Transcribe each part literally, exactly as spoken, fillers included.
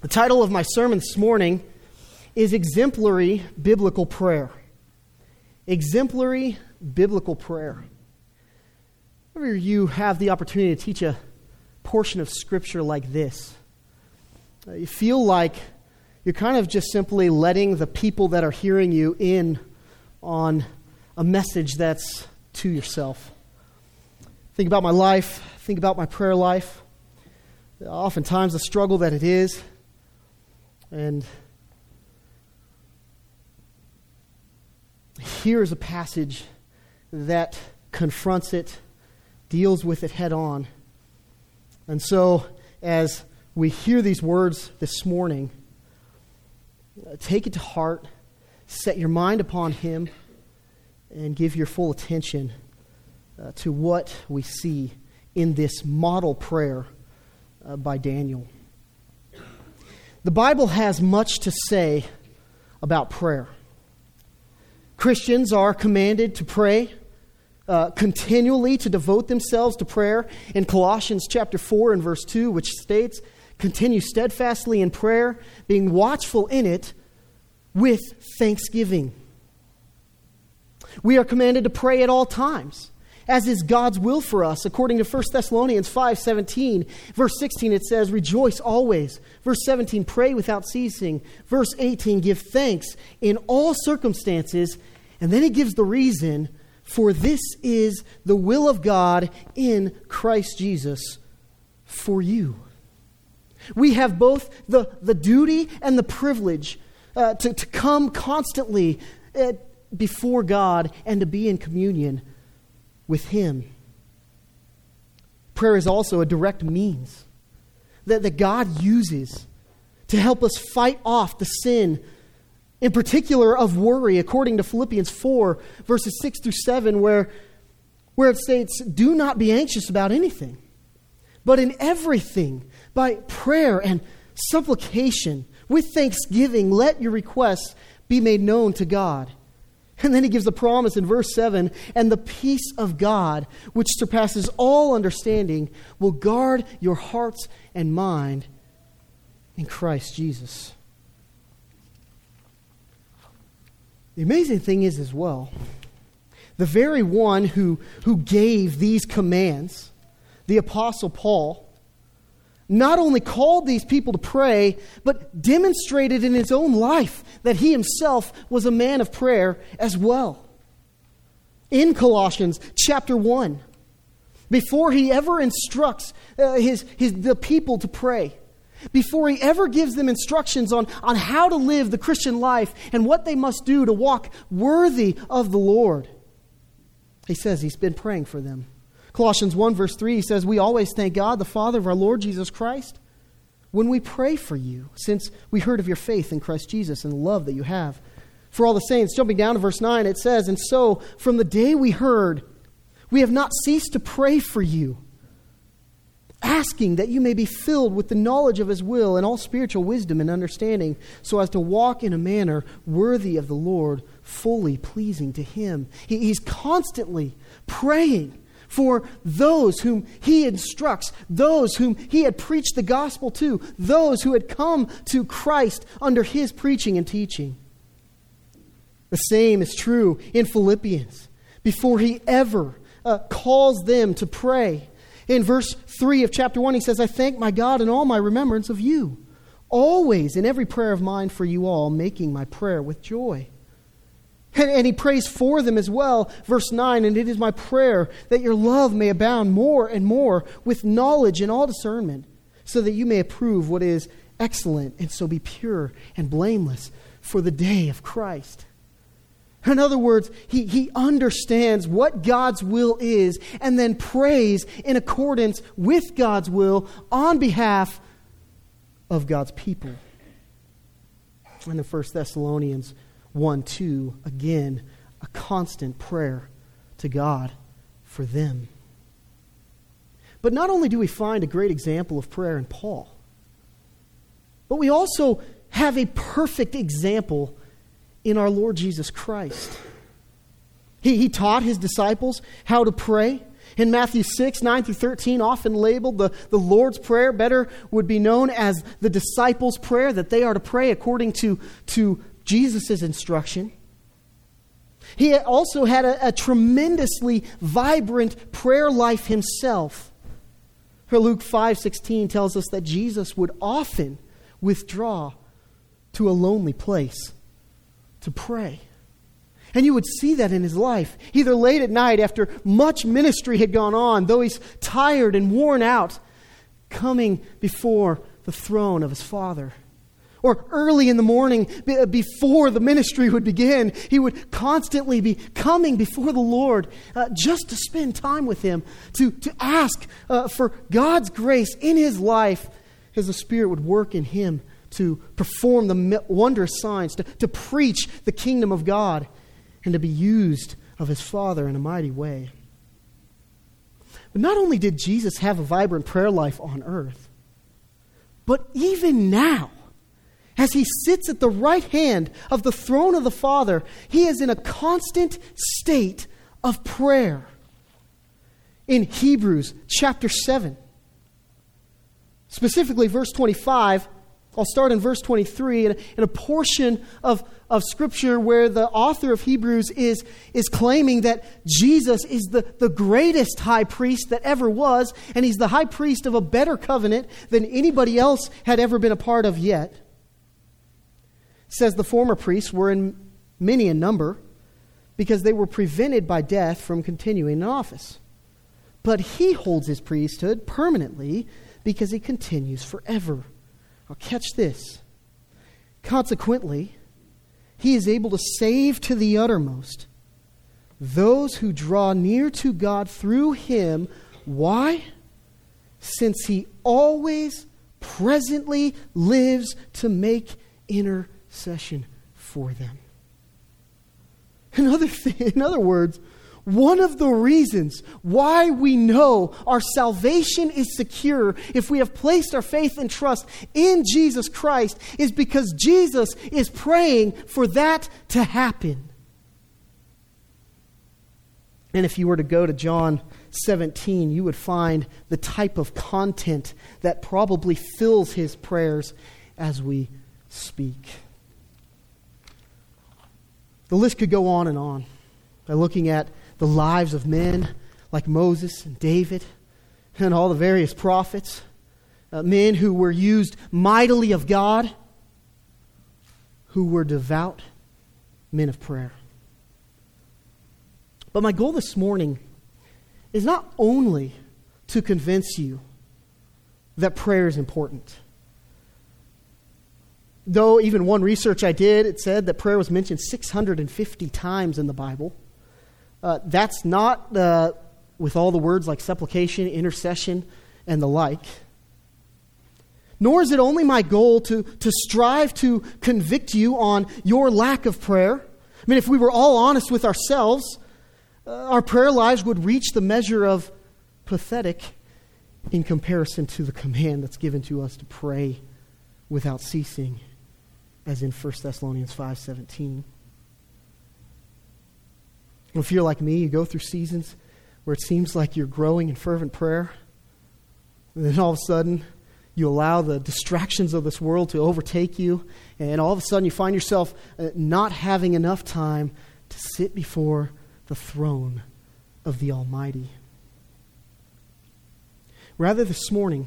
The title of my sermon this morning is Exemplary Biblical Prayer. Exemplary Biblical Prayer. Whenever you have the opportunity to teach a portion of Scripture like this, uh, you feel like you're kind of just simply letting the people that are hearing you in on a message that's to yourself. Think about my life. Think about my prayer life. Oftentimes the struggle that it is. And here's a passage that confronts it, deals with it head on. And so, as we hear these words this morning, take it to heart, set your mind upon Him, and give your full attention uh, to what we see in this model prayer uh, by Daniel. The Bible has much to say about prayer. Christians are commanded to pray, uh, continually to devote themselves to prayer. In Colossians chapter four and verse two, which states, "Continue steadfastly in prayer, being watchful in it with thanksgiving." We are commanded to pray at all times, as is God's will for us. According to First Thessalonians five seventeen, verse sixteen, it says, "Rejoice always." Verse seventeen, "Pray without ceasing." Verse eighteen, "Give thanks in all circumstances." And then he gives the reason, "For this is the will of God in Christ Jesus for you." We have both the, the duty and the privilege uh, to, to come constantly uh, before God and to be in communion with Him. Prayer is also a direct means that, that God uses to help us fight off the sin, in particular of worry, according to Philippians four, verses six through seven, where, where it states, "Do not be anxious about anything, but in everything, by prayer and supplication, with thanksgiving, let your requests be made known to God." And then he gives the promise in verse seven, "And the peace of God, which surpasses all understanding, will guard your hearts and mind in Christ Jesus." The amazing thing is as well, the very one who, who gave these commands, the Apostle Paul, not only called these people to pray, but demonstrated in his own life that he himself was a man of prayer as well. In Colossians chapter one, before he ever instructs uh, his, his, the people to pray, before he ever gives them instructions on, on how to live the Christian life and what they must do to walk worthy of the Lord, he says he's been praying for them. Colossians one verse three says, "We always thank God, the Father of our Lord Jesus Christ, when we pray for you, since we heard of your faith in Christ Jesus and the love that you have for all the saints." Jumping down to verse nine, it says, "And so, from the day we heard, we have not ceased to pray for you, asking that you may be filled with the knowledge of His will and all spiritual wisdom and understanding, so as to walk in a manner worthy of the Lord, fully pleasing to Him." He, he's constantly praying for those whom he instructs, those whom he had preached the gospel to, those who had come to Christ under his preaching and teaching. The same is true in Philippians. Before he ever uh, calls them to pray, in verse three of chapter one, he says, "I thank my God in all my remembrance of you, always in every prayer of mine for you all, making my prayer with joy." And, and he prays for them as well. Verse nine, "And it is my prayer that your love may abound more and more with knowledge and all discernment, so that you may approve what is excellent, and so be pure and blameless for the day of Christ." In other words, he, he understands what God's will is and then prays in accordance with God's will on behalf of God's people. And in First Thessalonians one two, again, a constant prayer to God for them. But not only do we find a great example of prayer in Paul, but we also have a perfect example in our Lord Jesus Christ. He, he taught his disciples how to pray. In Matthew six, nine through thirteen, often labeled the, the Lord's Prayer, better would be known as the disciples' prayer, that they are to pray according to, to Jesus' instruction. He also had a, a tremendously vibrant prayer life himself. Luke five sixteen tells us that Jesus would often withdraw to a lonely place to pray. And you would see that in his life. Either late at night after much ministry had gone on, though he's tired and worn out, coming before the throne of his Father. Or early in the morning, before the ministry would begin, he would constantly be coming before the Lord uh, just to spend time with him, to, to ask uh, for God's grace in his life as the Spirit would work in him to perform the wondrous signs, to, to preach the kingdom of God, and to be used of his Father in a mighty way. But not only did Jesus have a vibrant prayer life on earth, but even now, as he sits at the right hand of the throne of the Father, he is in a constant state of prayer. In Hebrews chapter seven, specifically verse twenty-five, I'll start in verse twenty-three, in, in a portion of, of Scripture where the author of Hebrews is, is claiming that Jesus is the, the greatest high priest that ever was, and he's the high priest of a better covenant than anybody else had ever been a part of yet. It says the former priests were in many in number because they were prevented by death from continuing in office. But he holds his priesthood permanently because he continues forever. Now catch this. Consequently, he is able to save to the uttermost those who draw near to God through him. Why? Since he always presently lives to make intercession for them. In other, th- in other words, one of the reasons why we know our salvation is secure if we have placed our faith and trust in Jesus Christ is because Jesus is praying for that to happen. And if you were to go to John seventeen, you would find the type of content that probably fills his prayers as we speak. The list could go on and on by looking at the lives of men like Moses and David and all the various prophets, uh, men who were used mightily of God, who were devout men of prayer. But my goal this morning is not only to convince you that prayer is important. Though even one research I did, it said that prayer was mentioned six hundred fifty times in the Bible. Uh, that's not uh, with all the words like supplication, intercession, and the like. Nor is it only my goal to, to strive to convict you on your lack of prayer. I mean, if we were all honest with ourselves, uh, our prayer lives would reach the measure of pathetic in comparison to the command that's given to us to pray without ceasing, as in First Thessalonians five seventeen. If you're like me, you go through seasons where it seems like you're growing in fervent prayer, and then all of a sudden you allow the distractions of this world to overtake you, and all of a sudden you find yourself not having enough time to sit before the throne of the Almighty. Rather, this morning,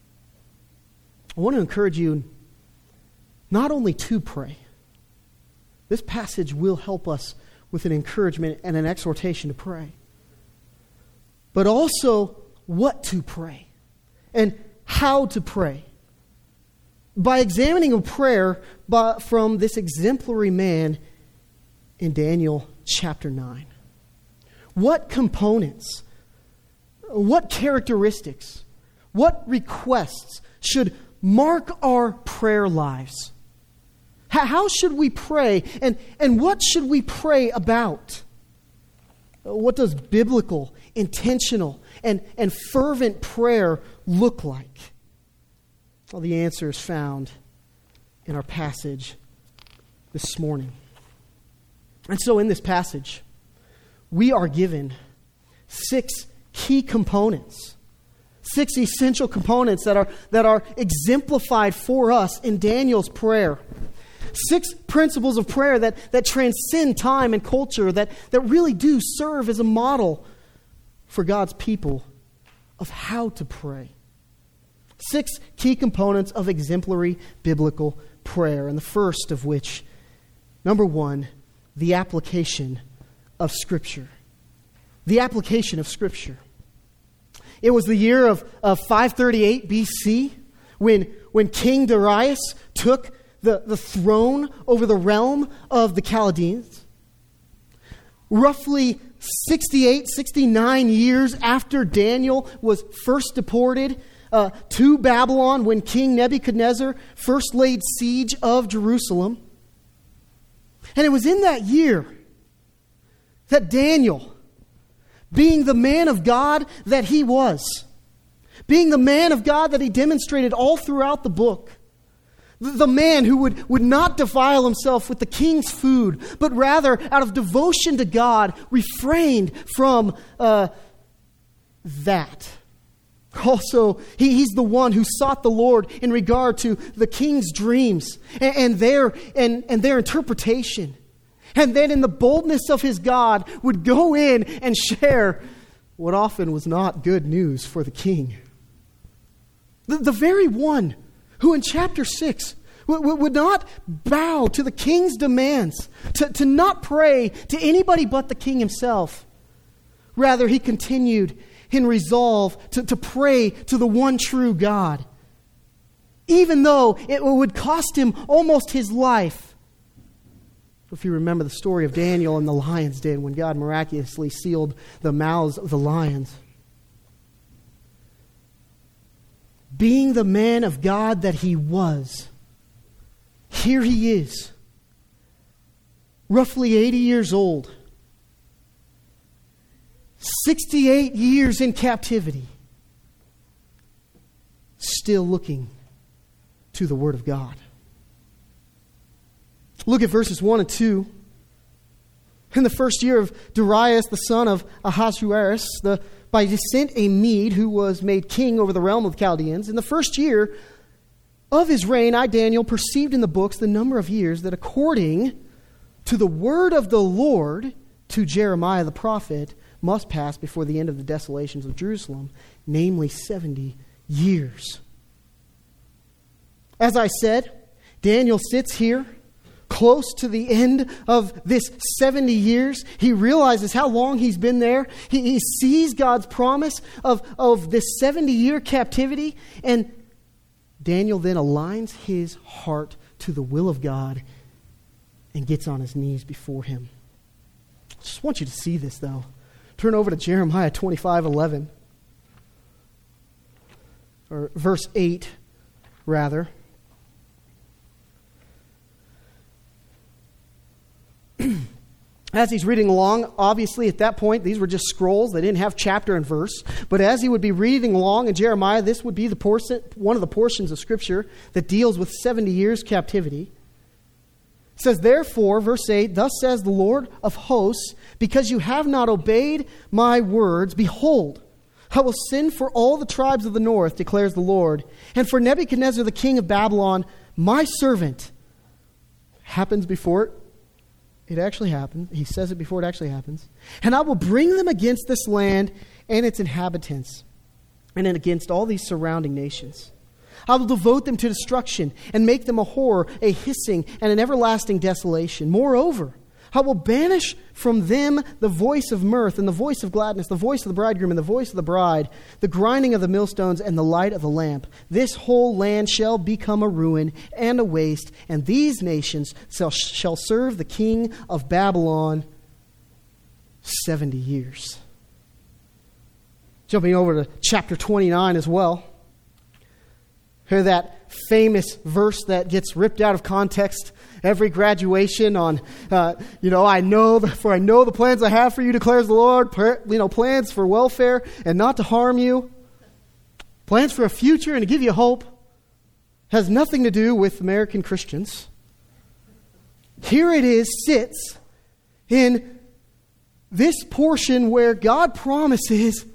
I want to encourage you not only to pray. This passage will help us with an encouragement and an exhortation to pray, but also what to pray and how to pray. By examining a prayer by, from this exemplary man in Daniel chapter nine. What components, what characteristics, what requests should mark our prayer lives? How should we pray, and, and what should we pray about? What does biblical, intentional, and, and fervent prayer look like? Well, the answer is found in our passage this morning. And so in this passage, we are given six key components. Six essential components that are, that are exemplified for us in Daniel's prayer. Six principles of prayer that, that transcend time and culture, that, that really do serve as a model for God's people of how to pray. Six key components of exemplary biblical prayer, and the first of which, number one, the application of Scripture. The application of Scripture. It was the year of, of five thirty-eight B C when, when King Darius took the, the throne over the realm of the Chaldeans. Roughly sixty-eight, sixty-nine years after Daniel was first deported uh, to Babylon, when King Nebuchadnezzar first laid siege of Jerusalem. And it was in that year that Daniel, being the man of God that he was, being the man of God that he demonstrated all throughout the book, the man who would, would not defile himself with the king's food, but rather, out of devotion to God, refrained from uh, that. Also, he, he's the one who sought the Lord in regard to the king's dreams and, and, their, and, and their interpretation. And then in the boldness of his God would go in and share what often was not good news for the king. The, the very one who in chapter six w- would not bow to the king's demands, to, to not pray to anybody but the king himself. Rather, he continued in resolve to, to pray to the one true God, even though it would cost him almost his life. If you remember the story of Daniel and the lion's den, when God miraculously sealed the mouths of the lions. Being the man of God that he was, here he is, roughly eighty years old, sixty-eight years in captivity, still looking to the Word of God. Look at verses one and two. In the first year of Darius, the son of Ahasuerus, the, by descent a Mede, who was made king over the realm of the Chaldeans, in the first year of his reign, I, Daniel, perceived in the books the number of years that according to the word of the Lord to Jeremiah the prophet must pass before the end of the desolations of Jerusalem, namely seventy years. As I said, Daniel sits here close to the end of this seventy years. He realizes how long he's been there. He, he sees God's promise of, of this seventy-year captivity. And Daniel then aligns his heart to the will of God and gets on his knees before him. I just want you to see this, though. Turn over to Jeremiah twenty-five eleven. Or verse eight, rather. As he's reading along, obviously at that point, these were just scrolls. They didn't have chapter and verse. But as he would be reading along in Jeremiah, this would be the portion, one of the portions of Scripture that deals with seventy years captivity. It says, therefore, verse eight, thus says the Lord of hosts, because you have not obeyed my words, behold, I will send for all the tribes of the north, declares the Lord, and for Nebuchadnezzar the king of Babylon, my servant. Happens before it. It actually happens. He says it before it actually happens. And I will bring them against this land and its inhabitants, and then against all these surrounding nations. I will devote them to destruction and make them a horror, a hissing, and an everlasting desolation. Moreover, I will banish from them the voice of mirth and the voice of gladness, the voice of the bridegroom and the voice of the bride, the grinding of the millstones and the light of the lamp. This whole land shall become a ruin and a waste, and these nations shall, shall serve the king of Babylon seventy years. Jumping over to chapter twenty-nine as well. Hear that famous verse that gets ripped out of context every graduation on, uh, you know, I know, the, for I know the plans I have for you, declares the Lord, you know, plans for welfare and not to harm you, plans for a future and to give you hope, has nothing to do with American Christians. Here it is, sits in this portion where God promises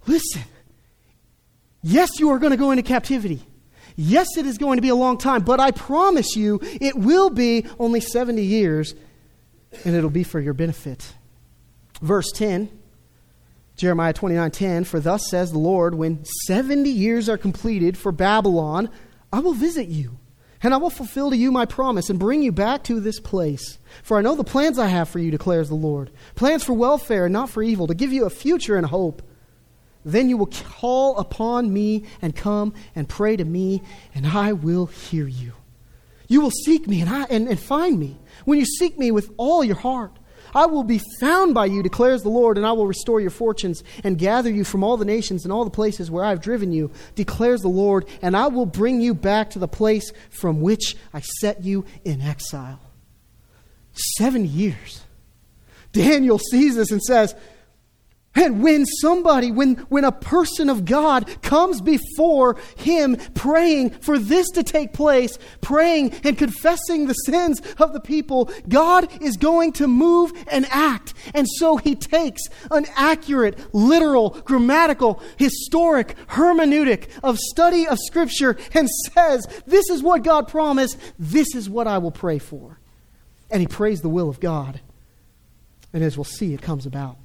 listen, yes, you are going to go into captivity. Yes, it is going to be a long time, but I promise you it will be only seventy years, and it'll be for your benefit. Verse ten, Jeremiah twenty-nine ten, for thus says the Lord, when seventy years are completed for Babylon, I will visit you, and I will fulfill to you my promise and bring you back to this place. For I know the plans I have for you, declares the Lord, plans for welfare and not for evil, to give you a future and hope. Then you will call upon me and come and pray to me, and I will hear you. You will seek me and, I, and, and find me when you seek me with all your heart. I will be found by you, declares the Lord, and I will restore your fortunes and gather you from all the nations and all the places where I have driven you, declares the Lord, and I will bring you back to the place from which I set you in exile. Seven years. Daniel sees this and says, and when somebody, when, when a person of God comes before him praying for this to take place, praying and confessing the sins of the people, God is going to move and act. And so he takes an accurate, literal, grammatical, historic hermeneutic of study of Scripture and says, this is what God promised, this is what I will pray for. And he prays the will of God. And as we'll see, it comes about.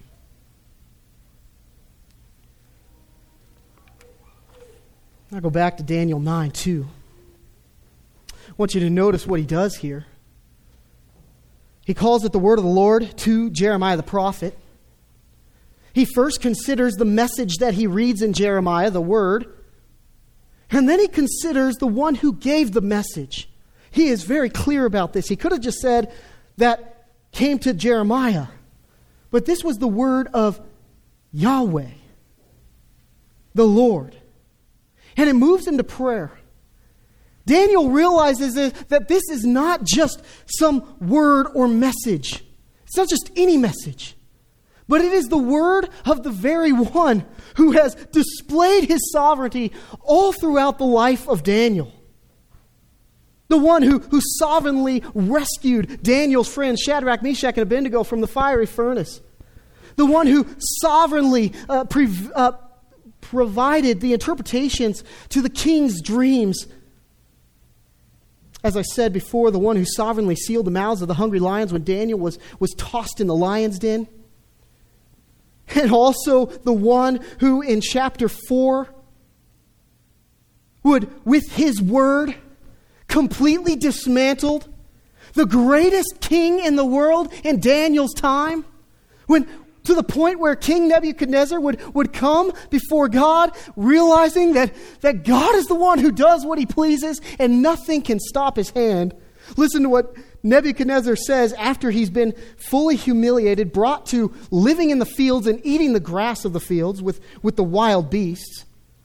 I'll go back to Daniel nine two. I want you to notice what he does here. He calls it the word of the Lord to Jeremiah the prophet. He first considers the message that he reads in Jeremiah, the word, and then he considers the one who gave the message. He is very clear about this. He could have just said that came to Jeremiah, but this was the word of Yahweh, the Lord. And it moves into prayer. Daniel realizes that this is not just some word or message. It's not just any message. But it is the word of the very one who has displayed his sovereignty all throughout the life of Daniel. The one who, who sovereignly rescued Daniel's friends, Shadrach, Meshach, and Abednego from the fiery furnace. The one who sovereignly uh, pre- uh, provided the interpretations to the king's dreams. As I said before, the one who sovereignly sealed the mouths of the hungry lions when Daniel was, was tossed in the lion's den. And also the one who in chapter four would, with his word, completely dismantled the greatest king in the world in Daniel's time. When to the point where King Nebuchadnezzar would, would come before God, realizing that, that God is the one who does what he pleases and nothing can stop his hand. Listen to what Nebuchadnezzar says after he's been fully humiliated, brought to living in the fields and eating the grass of the fields with, with the wild beasts.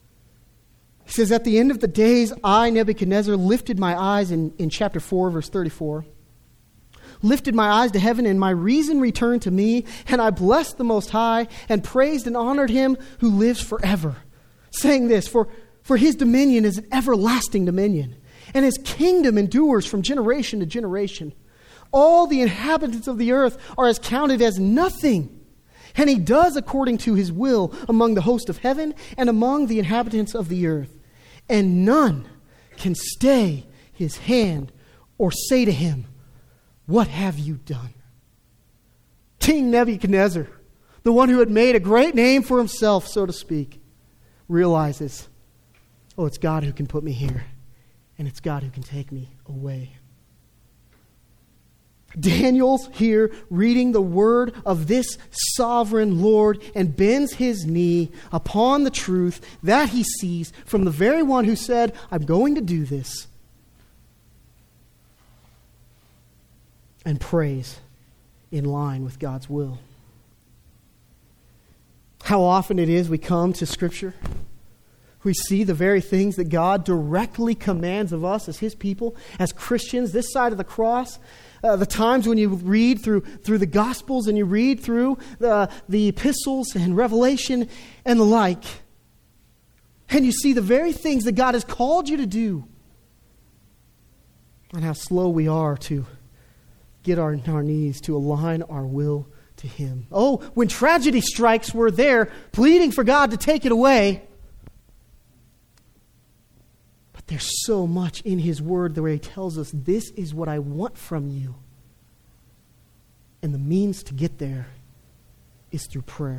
He says, at the end of the days, I, Nebuchadnezzar, lifted my eyes in, in chapter four, verse thirty-four. Lifted my eyes to heaven, and my reason returned to me, and I blessed the Most High, and praised and honored him who lives forever. Saying this, for, for his dominion is an everlasting dominion, and his kingdom endures from generation to generation. All the inhabitants of the earth are as counted as nothing, and he does according to his will among the host of heaven and among the inhabitants of the earth. And none can stay his hand or say to him, what have you done? King Nebuchadnezzar, the one who had made a great name for himself, so to speak, realizes, oh, it's God who can put me here, and it's God who can take me away. Daniel's here reading the word of this sovereign Lord and bends his knee upon the truth that he sees from the very one who said, I'm going to do this. And prays in line with God's will. How often it is we come to Scripture, we see the very things that God directly commands of us as his people, as Christians, this side of the cross. Uh, the times when you read through, through the Gospels and you read through the, the epistles and Revelation and the like. And you see the very things that God has called you to do. And how slow we are to get on our knees to align our will to him. Oh, when tragedy strikes, we're there pleading for God to take it away. But there's so much in his word where he tells us, this is what I want from you. And the means to get there is through prayer.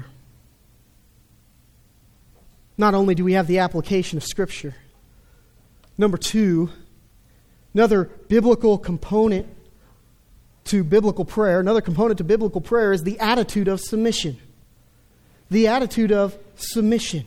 Not only do we have the application of Scripture, number two, another biblical component to biblical prayer, another component to biblical prayer is the attitude of submission. The attitude of submission.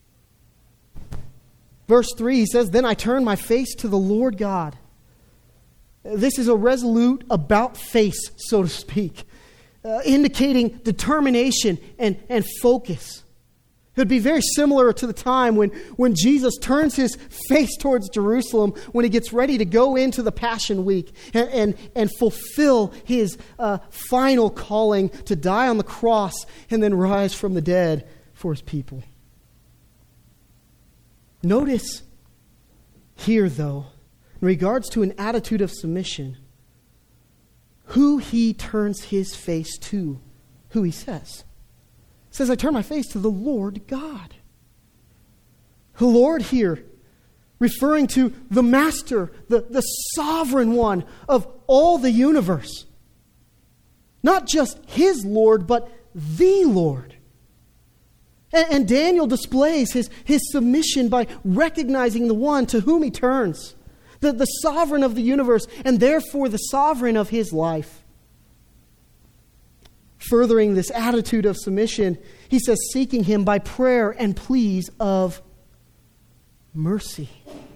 Verse three, he says, "Then I turned my face to the Lord God." This is a resolute about face, so to speak, uh, indicating determination and, and focus. It would be very similar to the time when, when Jesus turns his face towards Jerusalem when he gets ready to go into the Passion Week and, and, and fulfill his uh, final calling to die on the cross and then rise from the dead for his people. Notice here, though, in regards to an attitude of submission, who he turns his face to, who he says. It says, I turn my face to the Lord God. The Lord here, referring to the Master, the, the sovereign one of all the universe. Not just his Lord, but the Lord. And, and Daniel displays his, his submission by recognizing the one to whom he turns. The, the sovereign of the universe, and therefore the sovereign of his life. Furthering this attitude of submission, he says, seeking him by prayer and pleas of mercy.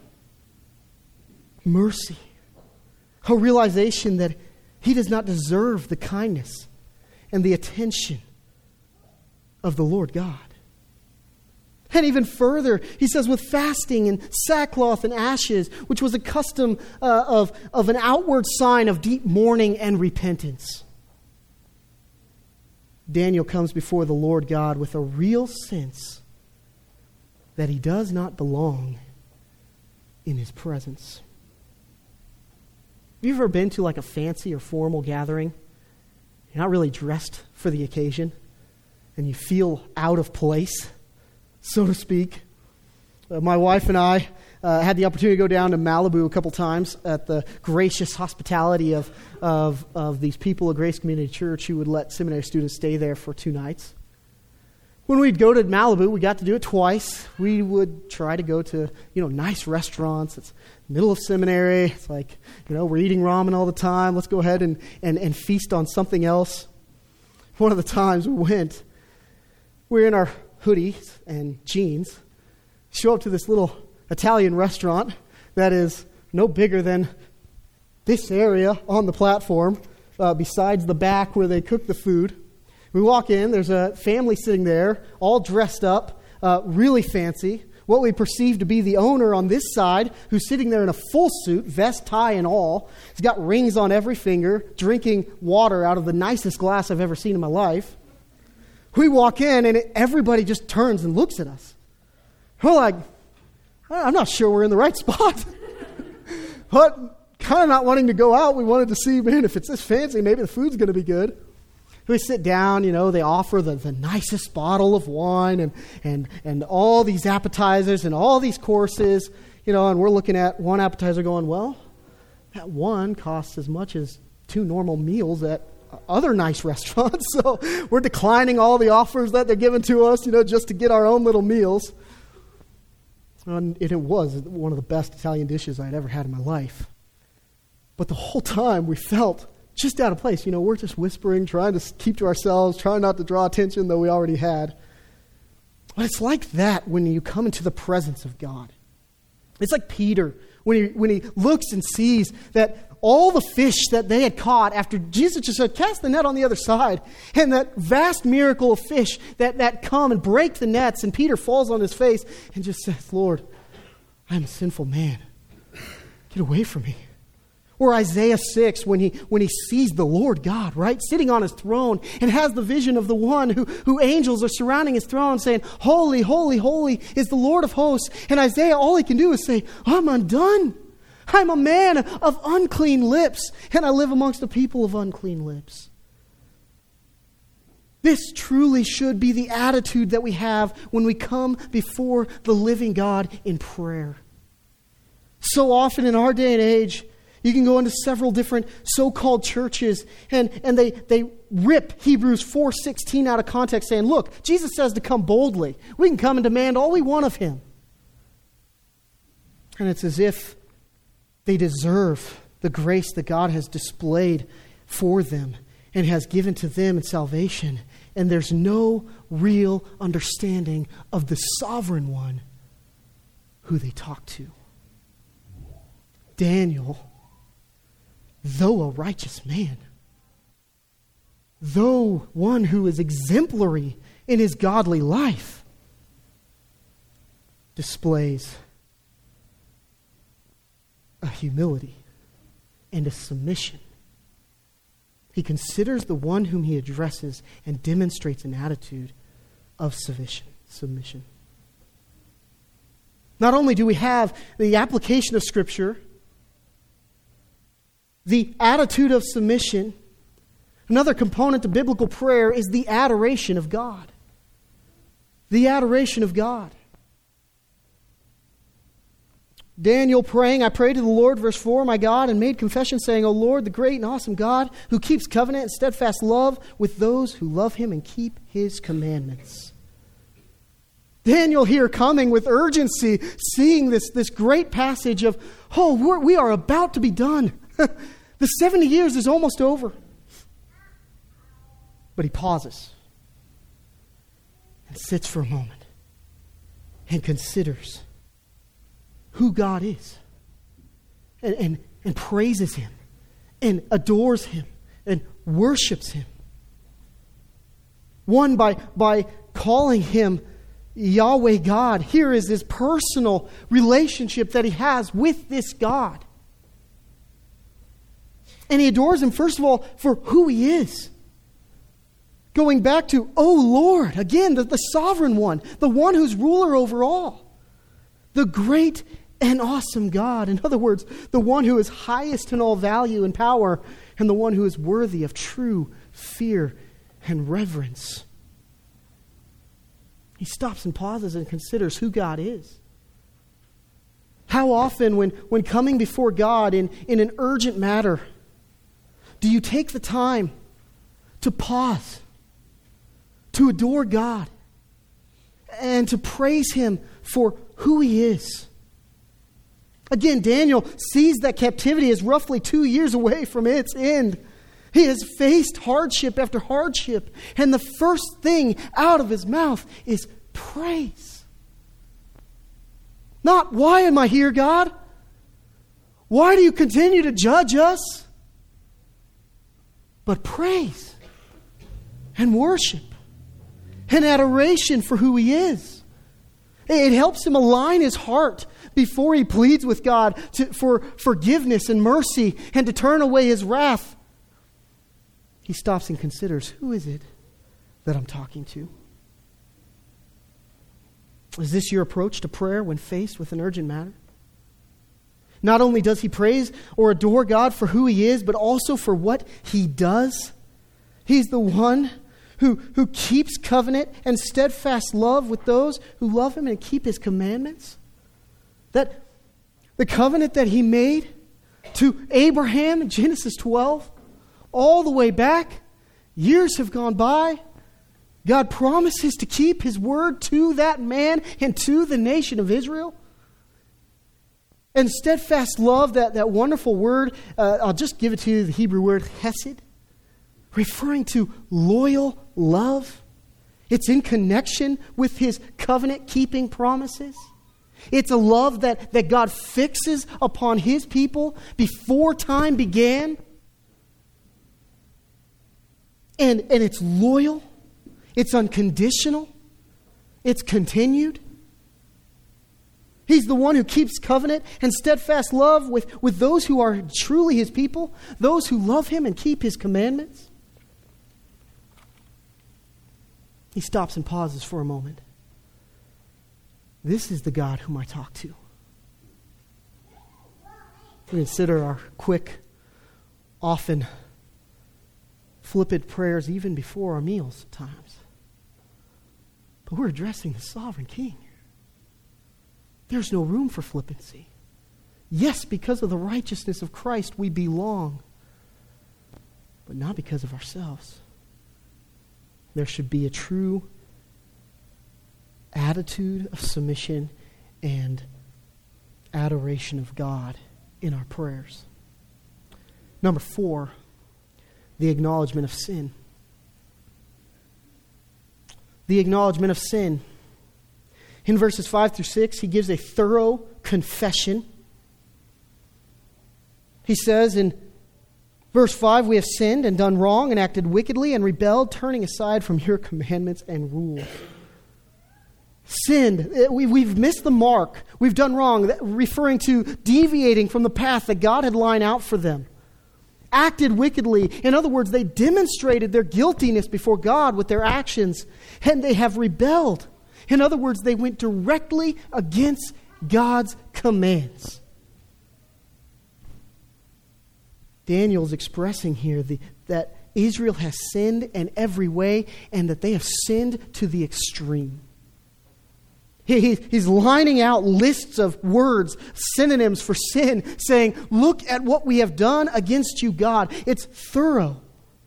Mercy. A realization that he does not deserve the kindness and the attention of the Lord God. And even further, he says, with fasting and sackcloth and ashes, which was a custom uh, of, of an outward sign of deep mourning and repentance. Daniel comes before the Lord God with a real sense that he does not belong in his presence. Have you ever been to like a fancy or formal gathering? You're not really dressed for the occasion, and you feel out of place, so to speak. Uh, my wife and I uh, had the opportunity to go down to Malibu a couple times at the gracious hospitality of, of, of these people at Grace Community Church who would let seminary students stay there for two nights. When we'd go to Malibu, we got to do it twice. We would try to go to, you know, nice restaurants. It's middle of seminary. It's like, you know, we're eating ramen all the time. Let's go ahead and, and, and feast on something else. One of the times we went, we were in our hoodies and jeans, show up to this little Italian restaurant that is no bigger than this area on the platform, uh, besides the back where they cook the food. We walk in, there's a family sitting there, all dressed up, uh, really fancy. What we perceive to be the owner on this side, who's sitting there in a full suit, vest, tie, and all. He's got rings on every finger, drinking water out of the nicest glass I've ever seen in my life. We walk in, and it, everybody just turns and looks at us. We're like, I'm not sure we're in the right spot. But kind of not wanting to go out, we wanted to see, man, if it's this fancy, maybe the food's going to be good. We sit down, you know, they offer the, the nicest bottle of wine and, and, and all these appetizers and all these courses, you know, and we're looking at one appetizer going, well, that one costs as much as two normal meals at other nice restaurants. So we're declining all the offers that they're giving to us, you know, just to get our own little meals. And it was one of the best Italian dishes I'd ever had in my life. But the whole time we felt just out of place. You know, we're just whispering, trying to keep to ourselves, trying not to draw attention, though we already had. But it's like that when you come into the presence of God. It's like Peter, when he, when he looks and sees that all the fish that they had caught after Jesus just said, cast the net on the other side, and that vast miracle of fish that, that come and break the nets, and Peter falls on his face and just says, Lord, I'm a sinful man. Get away from me. Or Isaiah six, when he when he sees the Lord God, right, sitting on his throne and has the vision of the one who, who angels are surrounding his throne saying, holy, holy, holy is the Lord of hosts. And Isaiah, all he can do is say, I'm undone. I'm a man of unclean lips, and I live amongst the people of unclean lips. This truly should be the attitude that we have when we come before the living God in prayer. So often in our day and age, you can go into several different so-called churches and, and they, they rip Hebrews four sixteen out of context saying, look, Jesus says to come boldly. We can come and demand all we want of him. And it's as if they deserve the grace that God has displayed for them and has given to them in salvation. And there's no real understanding of the sovereign one who they talk to. Daniel, though a righteous man, though one who is exemplary in his godly life, displays a humility and a submission. He considers the one whom he addresses and demonstrates an attitude of submission. Not only do we have the application of Scripture, the attitude of submission, another component to biblical prayer is the adoration of God. The adoration of God. Daniel praying, I prayed to the Lord, verse four, my God, and made confession saying, O Lord, the great and awesome God, who keeps covenant and steadfast love with those who love him and keep his commandments. Daniel here coming with urgency, seeing this, this great passage of, oh, we're, we are about to be done. The seventy years is almost over. But he pauses and sits for a moment and considers who God is, and, and, and praises him, and adores him, and worships him. One, by, by calling him Yahweh God. Here is his personal relationship that he has with this God. And he adores him, first of all, for who he is. Going back to, oh Lord, again, the, the sovereign one, the one who's ruler over all. The great and awesome God. In other words, the one who is highest in all value and power, and the one who is worthy of true fear and reverence. He stops and pauses and considers who God is. How often when, when coming before God in, in an urgent matter, do you take the time to pause, to adore God, and to praise him for who he is? Again, Daniel sees that captivity is roughly two years away from its end. He has faced hardship after hardship, and the first thing out of his mouth is praise. Not, why am I here, God? Why do you continue to judge us? But praise and worship and adoration for who he is. It helps him align his heart before he pleads with God to, for forgiveness and mercy and to turn away his wrath. He stops and considers, who is it that I'm talking to? Is this your approach to prayer when faced with an urgent matter? Not only does he praise or adore God for who he is, but also for what he does. He's the one who, who keeps covenant and steadfast love with those who love him and keep his commandments. That the covenant that he made to Abraham in Genesis twelve, all the way back, years have gone by. God promises to keep his word to that man and to the nation of Israel. And steadfast love, that, that wonderful word, uh, I'll just give it to you, the Hebrew word hesed, referring to loyal love. It's in connection with his covenant-keeping promises. It's a love that, that God fixes upon his people before time began. And, and it's loyal. It's unconditional. It's continued. He's the one who keeps covenant and steadfast love with, with those who are truly his people, those who love him and keep his commandments. He stops and pauses for a moment. This is the God whom I talk to. We consider our quick, often flippant prayers even before our meals at times. But we're addressing the sovereign King. There's no room for flippancy. Yes, because of the righteousness of Christ, we belong, but not because of ourselves. There should be a true attitude of submission and adoration of God in our prayers. Number four, the acknowledgement of sin. The acknowledgement of sin. In verses five through six, he gives a thorough confession. He says in verse five, we have sinned and done wrong and acted wickedly and rebelled, turning aside from your commandments and rules. Sinned. We, we've missed the mark. We've done wrong, referring to deviating from the path that God had lined out for them. Acted wickedly. In other words, they demonstrated their guiltiness before God with their actions, and they have rebelled. In other words, they went directly against God's commands. Daniel's expressing here the, that Israel has sinned in every way and that they have sinned to the extreme. He, he, he's lining out lists of words, synonyms for sin, saying, look at what we have done against you, God. It's thorough.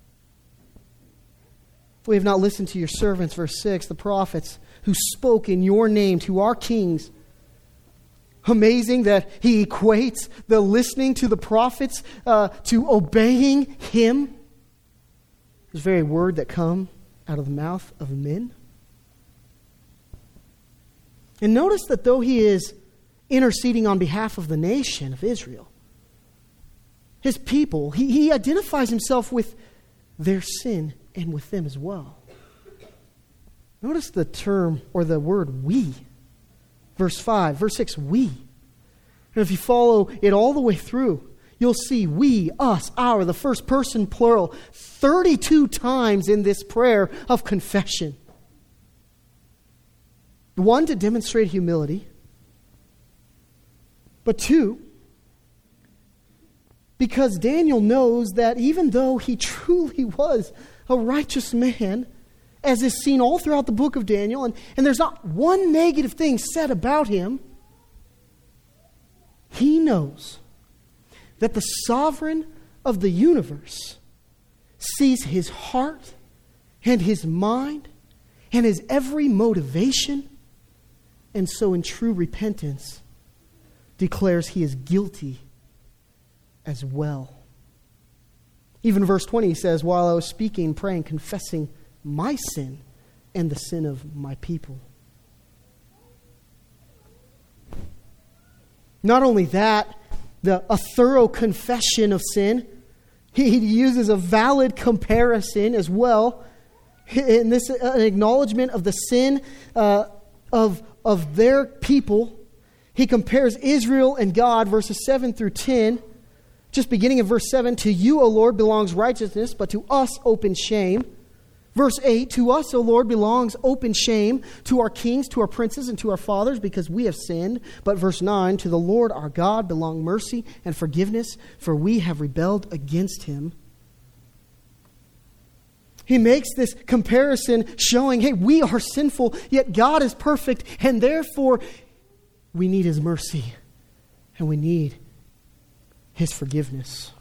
We have not listened to your servants, verse six, the prophets who spoke in your name to our kings. Amazing that he equates the listening to the prophets uh, to obeying him. This very word that come out of the mouth of men. And notice that though he is interceding on behalf of the nation of Israel, his people, he, he identifies himself with their sin and with them as well. Notice the term or the word we. Verse five, verse six, we. And if you follow it all the way through, you'll see we, us, our, the first person plural, thirty-two times in this prayer of confession. One, to demonstrate humility. But two, because Daniel knows that even though he truly was a righteous man, as is seen all throughout the book of Daniel, and, and there's not one negative thing said about him, he knows that the sovereign of the universe sees his heart and his mind and his every motivation, and so in true repentance declares he is guilty as well. Even verse twenty, he says, while I was speaking, praying, confessing my sin and the sin of my people. Not only that, the, a thorough confession of sin, he, he uses a valid comparison as well. In this, an acknowledgement of the sin uh, of, of their people. He compares Israel and God, verses seven through ten. Just beginning of verse seven, to you, O Lord, belongs righteousness, but to us open shame. Verse eight, to us, O Lord, belongs open shame, to our kings, to our princes, and to our fathers, because we have sinned. But verse nine, to the Lord our God belong mercy and forgiveness, for we have rebelled against him. He makes this comparison showing, hey, we are sinful, yet God is perfect, and therefore we need his mercy, and we need his forgiveness.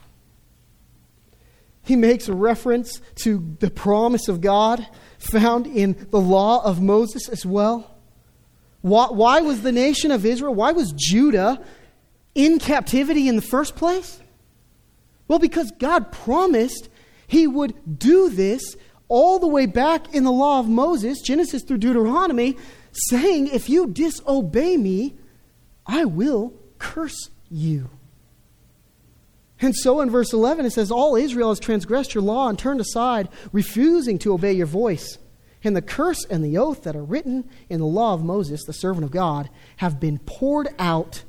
He makes a reference to the promise of God found in the law of Moses as well. Why, why was the nation of Israel, why was Judah in captivity in the first place? Well, because God promised he would do this all the way back in the law of Moses, Genesis through Deuteronomy, saying, if you disobey me, I will curse you. And so in verse eleven it says, all Israel has transgressed your law and turned aside, refusing to obey your voice. And the curse and the oath that are written in the law of Moses, the servant of God, have been poured out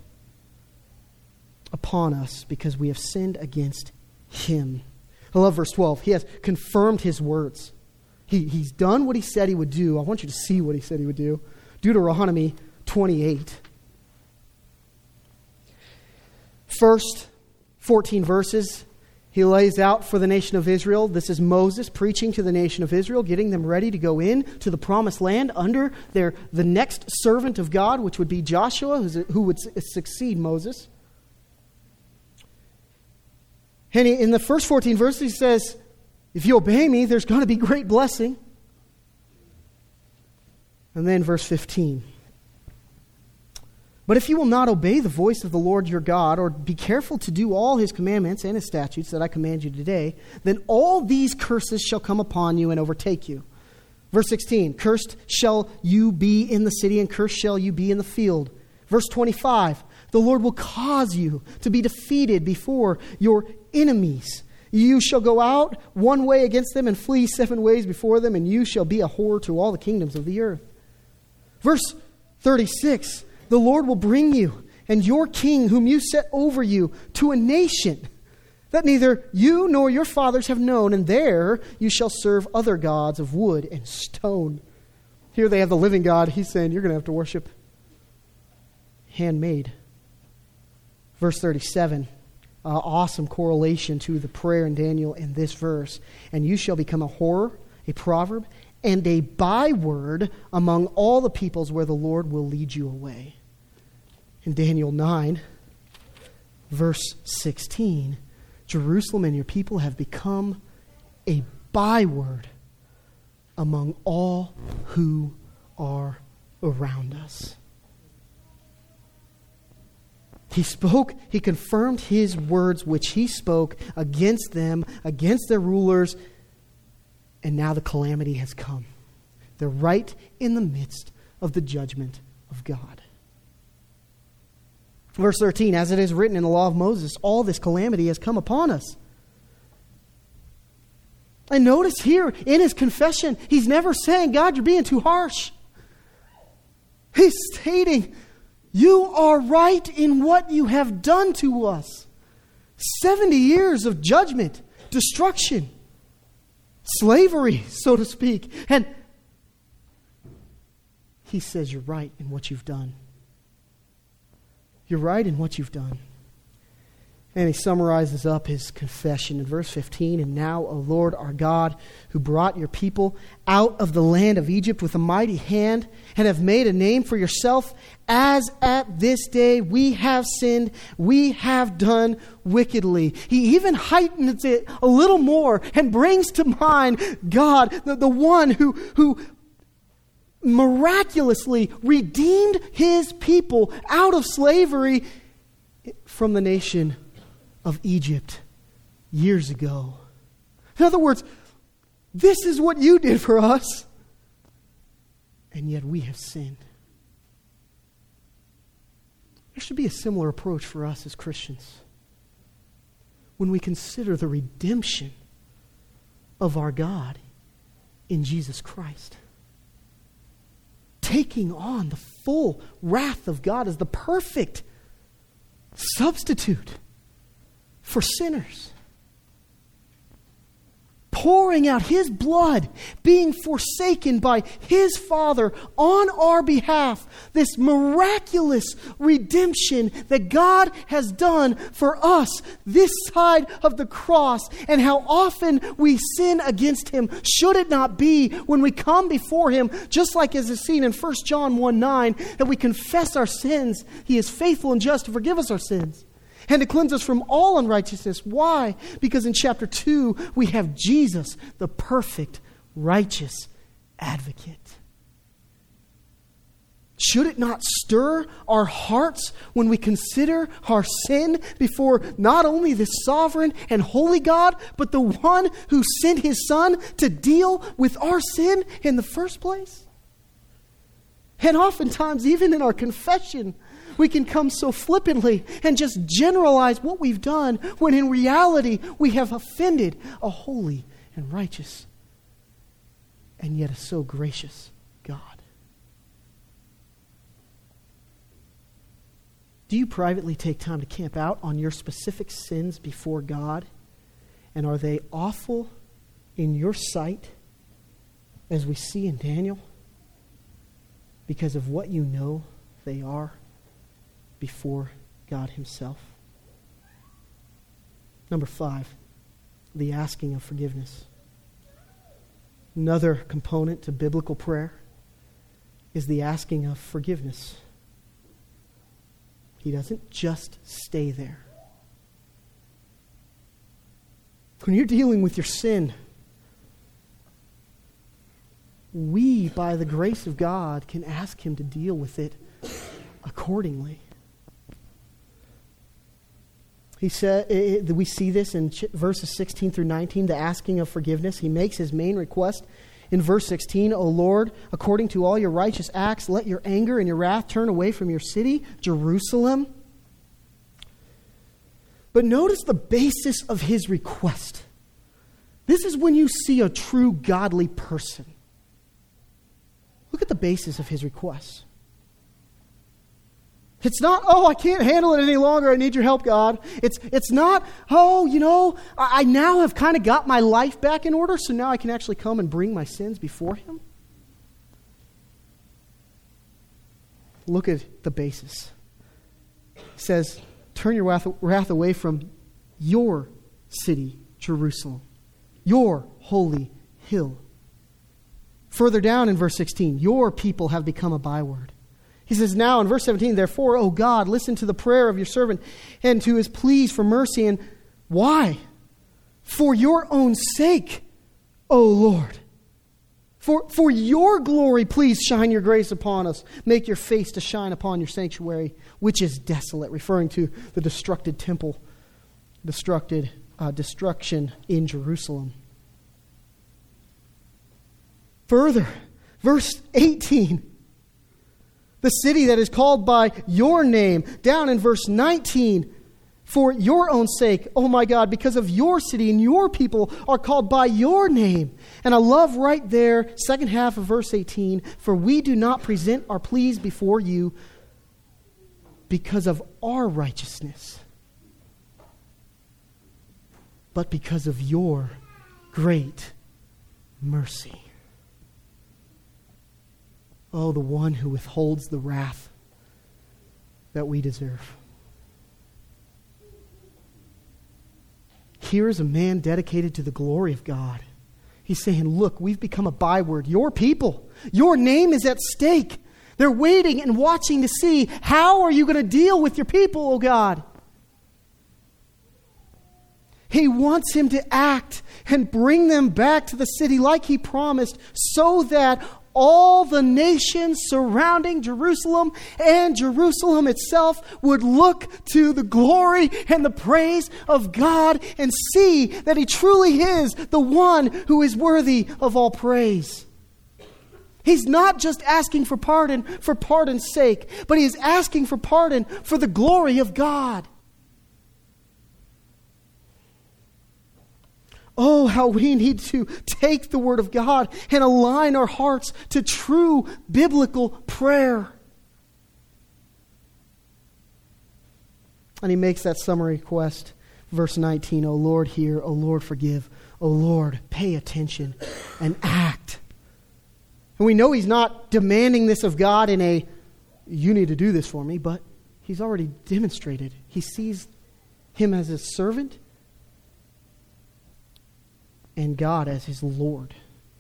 upon us because we have sinned against him. I love verse twelve. He has confirmed his words. He, he's done what he said he would do. I want you to see what he said he would do. Deuteronomy twenty-eight. First fourteen verses, he lays out for the nation of Israel. This is Moses preaching to the nation of Israel, getting them ready to go in to the promised land under their the next servant of God, which would be Joshua, who would succeed Moses. And he, in the first fourteen verses, he says, if you obey me, there's going to be great blessing. And then verse fifteen. But if you will not obey the voice of the Lord your God, or be careful to do all his commandments and his statutes that I command you today, then all these curses shall come upon you and overtake you. Verse sixteen, cursed shall you be in the city, and cursed shall you be in the field. Verse twenty-five, the Lord will cause you to be defeated before your enemies. You shall go out one way against them and flee seven ways before them, and you shall be a horror to all the kingdoms of the earth. Verse thirty-six, the Lord will bring you and your king whom you set over you to a nation that neither you nor your fathers have known, and there you shall serve other gods of wood and stone. Here they have the living God. He's saying you're going to have to worship handmade. Verse thirty-seven, uh, awesome correlation to the prayer in Daniel in this verse. And you shall become a horror, a proverb, and a byword among all the peoples where the Lord will lead you away. In Daniel nine, verse sixteen, Jerusalem and your people have become a byword among all who are around us. He spoke, he confirmed his words which he spoke against them, against their rulers, and now the calamity has come. They're right in the midst of the judgment of God. Verse thirteen, as it is written in the law of Moses, all this calamity has come upon us. And notice here in his confession, he's never saying, God, you're being too harsh. He's stating, you are right in what you have done to us. seventy years of judgment, destruction, slavery, so to speak. And he says, you're right in what you've done. You're right in what you've done. And he summarizes up his confession in verse fifteen. And now, O Lord our God, who brought your people out of the land of Egypt with a mighty hand, and have made a name for yourself, as at this day we have sinned, we have done wickedly. He even heightens it a little more and brings to mind God, the, the one who, who miraculously redeemed his people out of slavery from the nation of Egypt years ago. In other words, this is what you did for us, and yet we have sinned. There should be a similar approach for us as Christians when we consider the redemption of our God in Jesus Christ. Taking on the full wrath of God as the perfect substitute for sinners. Pouring out his blood, being forsaken by his Father on our behalf. This miraculous redemption that God has done for us this side of the cross. And how often we sin against him. Should it not be when we come before him, just like as is seen in First John one nine, that we confess our sins. He is faithful and just to forgive us our sins and to cleanse us from all unrighteousness. Why? Because in chapter two, we have Jesus, the perfect, righteous advocate. Should it not stir our hearts when we consider our sin before not only the sovereign and holy God, but the one who sent his Son to deal with our sin in the first place? And oftentimes, even in our confession, we can come so flippantly and just generalize what we've done, when in reality we have offended a holy and righteous and yet a so gracious God. Do you privately take time to camp out on your specific sins before God? And are they awful in your sight, as we see in Daniel, because of what you know they are before God himself? Number five, the asking of forgiveness. Another component to biblical prayer is the asking of forgiveness. He doesn't just stay there. When you're dealing with your sin, we, by the grace of God, can ask Him to deal with it accordingly. He said, it, we see this in verses sixteen through nineteen, the asking of forgiveness. He makes his main request in verse sixteen, O Lord, according to all your righteous acts, let your anger and your wrath turn away from your city, Jerusalem. But notice the basis of his request. This is when you see a true godly person. Look at the basis of his request. It's not, oh, I can't handle it any longer. I need your help, God. It's it's not, oh, you know, I, I now have kind of got my life back in order, so now I can actually come and bring my sins before Him. Look at the basis. It says, turn your wrath, wrath away from your city, Jerusalem, your holy hill. Further down in verse sixteen, your people have become a byword. He says now in verse seventeen, therefore, O God, listen to the prayer of your servant and to his pleas for mercy. And why? For your own sake, O Lord. For, for your glory, please shine your grace upon us. Make your face to shine upon your sanctuary, which is desolate, referring to the destructed temple, destructed, uh, destruction in Jerusalem. Further, verse eighteen. The city that is called by your name. Down in verse nineteen. For your own sake, oh my God, because of your city and your people are called by your name. And I love right there, second half of verse eighteen. For we do not present our pleas before you because of our righteousness, but because of your great mercy. Oh, the one who withholds the wrath that we deserve. Here is a man dedicated to the glory of God. He's saying, look, we've become a byword. Your people, your name is at stake. They're waiting and watching to see, how are you going to deal with your people, oh God? He wants him to act and bring them back to the city like he promised, so that all the nations surrounding Jerusalem and Jerusalem itself would look to the glory and the praise of God and see that He truly is the one who is worthy of all praise. He's not just asking for pardon for pardon's sake, but He is asking for pardon for the glory of God. Oh, how we need to take the Word of God and align our hearts to true biblical prayer. And he makes that summary request, verse nineteen, O Lord, hear, O Lord, forgive, O Lord, pay attention and act. And we know he's not demanding this of God in a, you need to do this for me, but he's already demonstrated. He sees him as his servant and God as his Lord.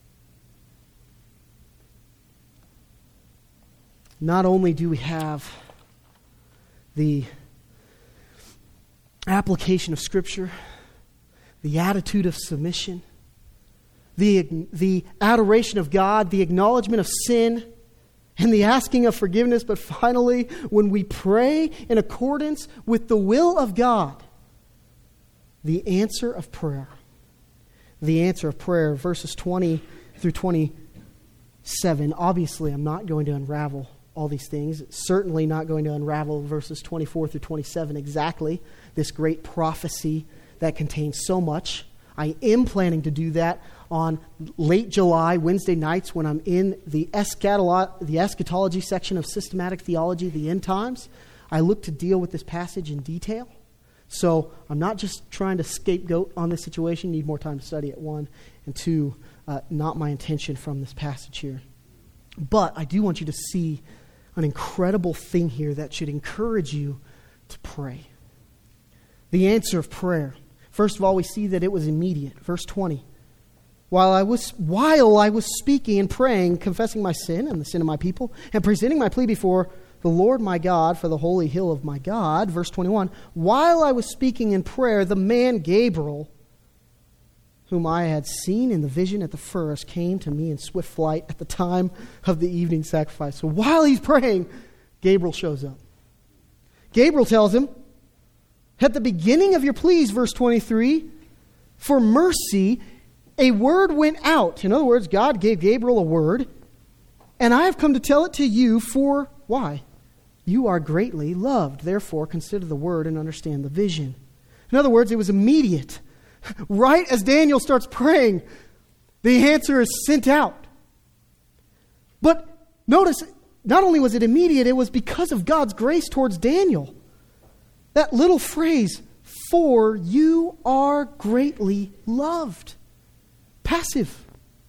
Not only do we have the application of Scripture, the attitude of submission, the, the adoration of God, the acknowledgement of sin, and the asking of forgiveness, but finally, when we pray in accordance with the will of God, the answer of prayer. The answer of prayer, verses twenty through twenty-seven. Obviously, I'm not going to unravel all these things. Certainly not going to unravel verses twenty-four through twenty-seven exactly. This great prophecy that contains so much. I am planning to do that on late July, Wednesday nights, when I'm in the, eschatolo- the eschatology section of systematic theology, the end times. I look to deal with this passage in detail. So I'm not just trying to scapegoat on this situation. Need more time to study it, one. And two, uh, not my intention from this passage here. But I do want you to see an incredible thing here that should encourage you to pray. The answer of prayer. First of all, we see that it was immediate. Verse twenty. While I was while I was speaking and praying, confessing my sin and the sin of my people, and presenting my plea before the Lord my God for the holy hill of my God, verse twenty-one, while I was speaking in prayer, the man Gabriel, whom I had seen in the vision at the first, came to me in swift flight at the time of the evening sacrifice. So while he's praying, Gabriel shows up. Gabriel tells him, at the beginning of your pleas, verse twenty-three, for mercy, a word went out. In other words, God gave Gabriel a word, and I have come to tell it to you for, why? You are greatly loved. Therefore, consider the word and understand the vision. In other words, it was immediate. Right as Daniel starts praying, the answer is sent out. But notice, not only was it immediate, it was because of God's grace towards Daniel. That little phrase, for you are greatly loved. Passive.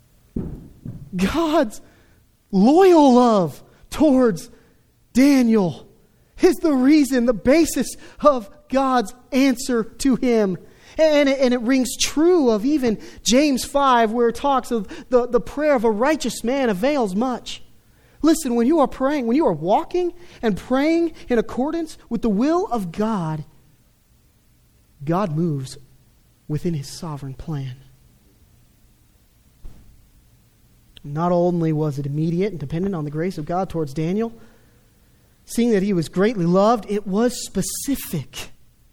God's loyal love towards Daniel is the reason, the basis of God's answer to him. And it, and it rings true of even James five, where it talks of the, the prayer of a righteous man avails much. Listen, when you are praying, when you are walking and praying in accordance with the will of God, God moves within his sovereign plan. Not only was it immediate and dependent on the grace of God towards Daniel, seeing that he was greatly loved, it was specific.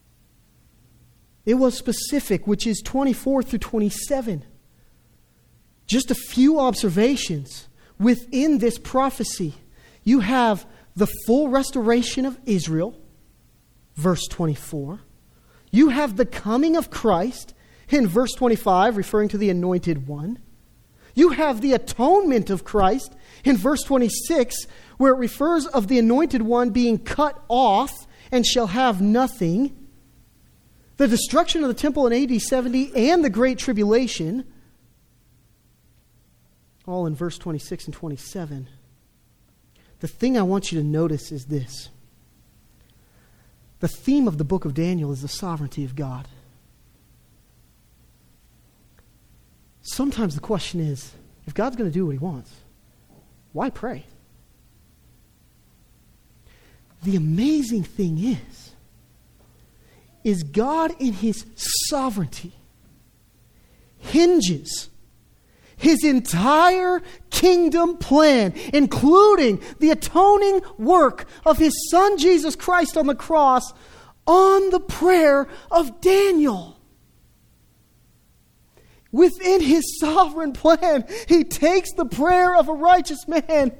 It was specific, which is twenty-four through twenty-seven. Just a few observations. Within this prophecy, you have the full restoration of Israel, verse twenty-four. You have the coming of Christ in verse twenty-five, referring to the anointed one. You have the atonement of Christ in verse twenty-six, where it refers of the anointed one being cut off and shall have nothing. The destruction of the temple in A D seventy and the Great Tribulation, all in verse twenty-six and twenty-seven. The thing I want you to notice is this. The theme of the book of Daniel is the sovereignty of God. Sometimes the question is, if God's going to do what he wants, why pray? The amazing thing is, is God in his sovereignty hinges his entire kingdom plan, including the atoning work of his Son Jesus Christ on the cross, on the prayer of Daniel. Within his sovereign plan, he takes the prayer of a righteous man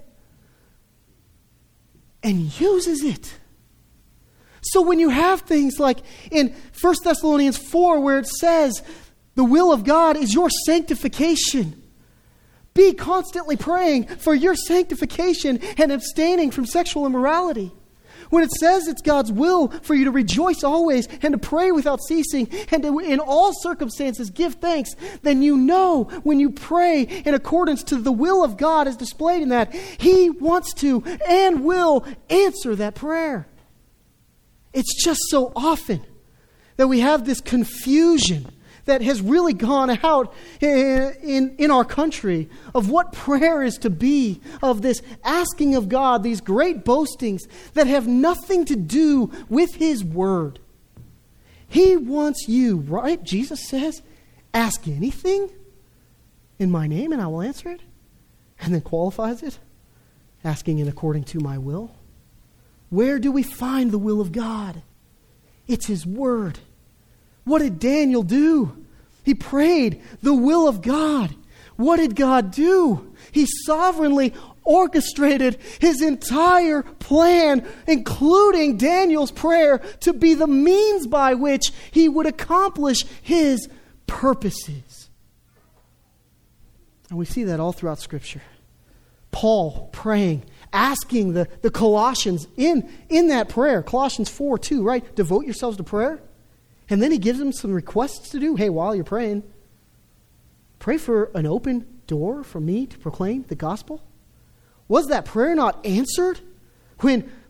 and uses it. So when you have things like in First Thessalonians four, where it says, the will of God is your sanctification. Be constantly praying for your sanctification and abstaining from sexual immorality. When it says it's God's will for you to rejoice always and to pray without ceasing and to, in all circumstances, give thanks, then you know when you pray in accordance to the will of God as displayed in that, he wants to and will answer that prayer. It's just so often that we have this confusion that has really gone out in, in, in our country of what prayer is to be, of this asking of God, these great boastings that have nothing to do with his word. He wants you, right? Jesus says, ask anything in my name and I will answer it. And then qualifies it, asking it according to my will. Where do we find the will of God? It's his word. What did Daniel do? He prayed the will of God. What did God do? He sovereignly orchestrated his entire plan, including Daniel's prayer, to be the means by which he would accomplish his purposes. And we see that all throughout Scripture. Paul praying, asking the, the Colossians in, in that prayer, Colossians four two, right? Devote yourselves to prayer. And then he gives them some requests to do. Hey, while you're praying, pray for an open door for me to proclaim the gospel. Was that prayer not answered when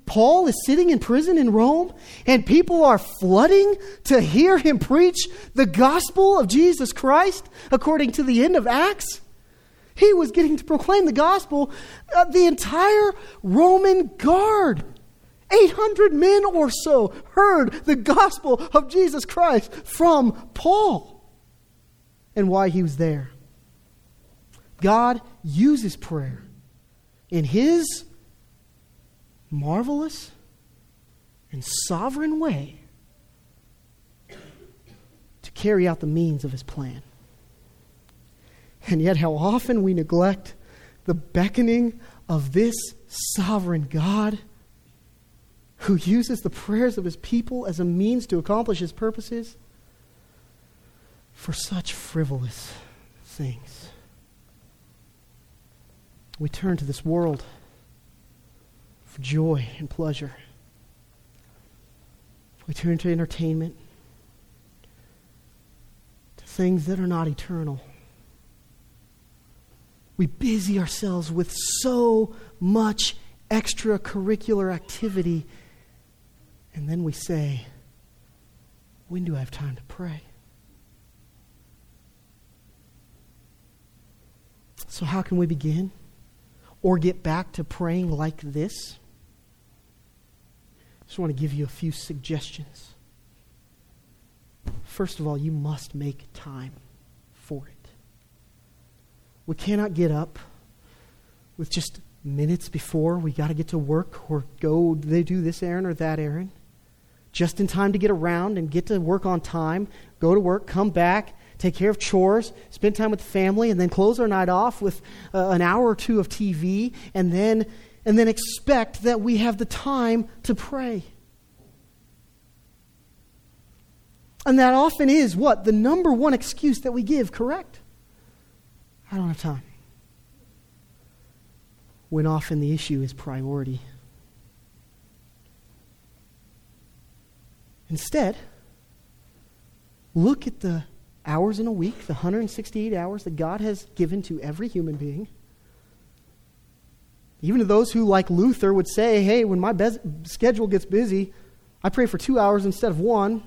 Paul is sitting in prison in Rome, and people are flooding to hear him preach the gospel of Jesus Christ according to the end of Acts. He was getting to proclaim the gospel. Uh, the entire Roman guard, eight hundred men or so, heard the gospel of Jesus Christ from Paul. And why he was there. God uses prayer in His marvelous and sovereign way to carry out the means of His plan. And yet how often we neglect the beckoning of this sovereign God who uses the prayers of His people as a means to accomplish His purposes for such frivolous things. We turn to this world for joy and pleasure. We turn to entertainment, to things that are not eternal. We busy ourselves with so much extracurricular activity, and then we say, when do I have time to pray? So how can we begin or get back to praying like this? I just want to give you a few suggestions. First of all, you must make time for it. We cannot get up with just minutes before we got to get to work or go, they do this errand or that errand, just in time to get around and get to work on time, go to work, come back, take care of chores, spend time with the family, and then close our night off with uh, an hour or two of T V, and then and then expect that we have the time to pray. And that often is what? The number one excuse that we give, correct? I don't have time. When often the issue is priority. Instead, look at the hours in a week, the one hundred sixty-eight hours that God has given to every human being. Even to those who, like Luther, would say, hey, when my bez- schedule gets busy, I pray for two hours instead of one.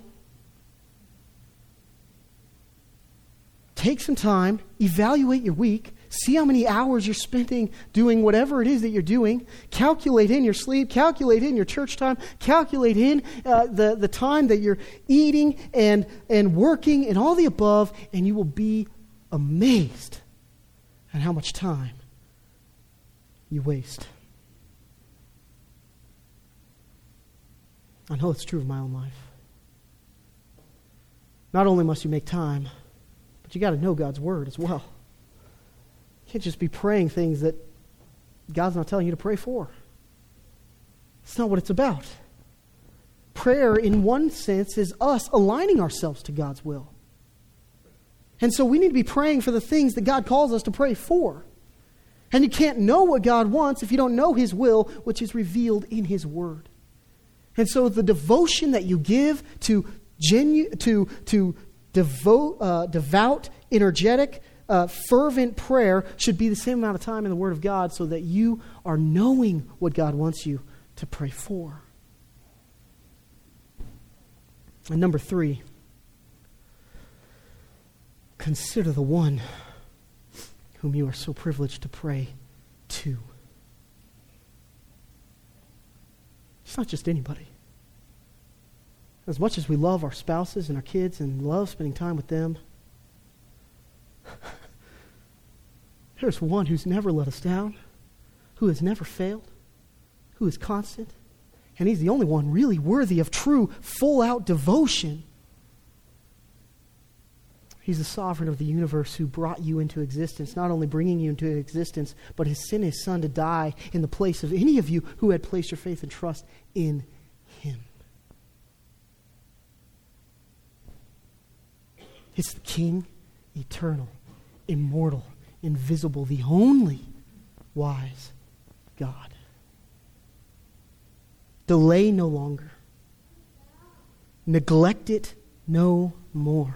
Take some time, evaluate your week, see how many hours you're spending doing whatever it is that you're doing, calculate in your sleep, calculate in your church time, calculate in uh, the, the time that you're eating and, and working and all the above, and you will be amazed at how much time you waste. I know it's true of my own life. Not only must you make time, but you got to know God's Word as well. You can't just be praying things that God's not telling you to pray for. It's not what it's about. Prayer, in one sense, is us aligning ourselves to God's will. And so we need to be praying for the things that God calls us to pray for. And you can't know what God wants if you don't know His will, which is revealed in His Word. And so the devotion that you give to genu- to to devote, uh, devout, energetic, uh, fervent prayer should be the same amount of time in the Word of God, so that you are knowing what God wants you to pray for. And number three, consider the one whom you are so privileged to pray to. It's not just anybody. As much as we love our spouses and our kids and love spending time with them, there's one who's never let us down, who has never failed, who is constant, and He's the only one really worthy of true, full-out devotion. He's the sovereign of the universe who brought you into existence, not only bringing you into existence, but has sent His Son to die in the place of any of you who had placed your faith and trust in Him. It's the King, eternal, immortal, invisible, the only wise God. Delay no longer. Neglect it no more.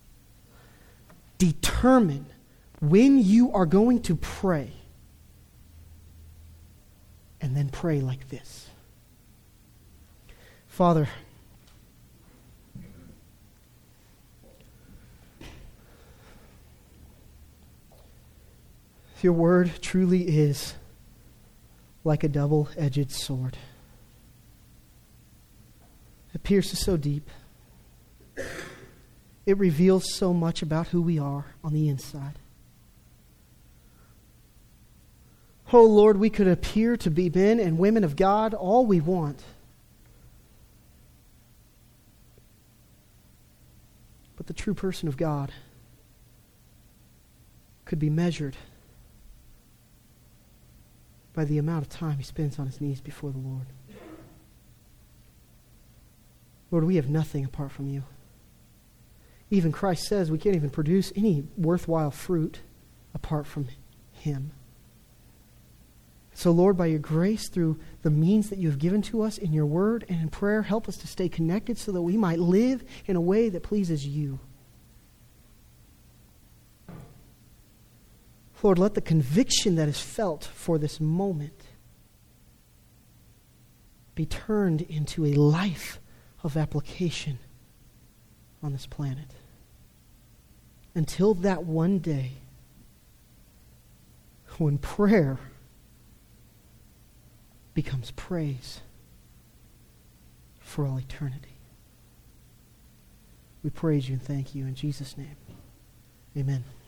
Determine when you are going to pray, and then pray like this. Father, your word truly is like a double-edged sword. It pierces so deep. It reveals so much about who we are on the inside. Oh Lord, we could appear to be men and women of God all we want. But the true person of God could be measured by the amount of time he spends on his knees before the Lord. Lord, we have nothing apart from you. Even Christ says we can't even produce any worthwhile fruit apart from him. So Lord, by your grace, through the means that you have given to us in your word and in prayer, help us to stay connected so that we might live in a way that pleases you. Lord, let the conviction that is felt for this moment be turned into a life of application on this planet. Until that one day when prayer becomes praise for all eternity. We praise you and thank you in Jesus' name. Amen.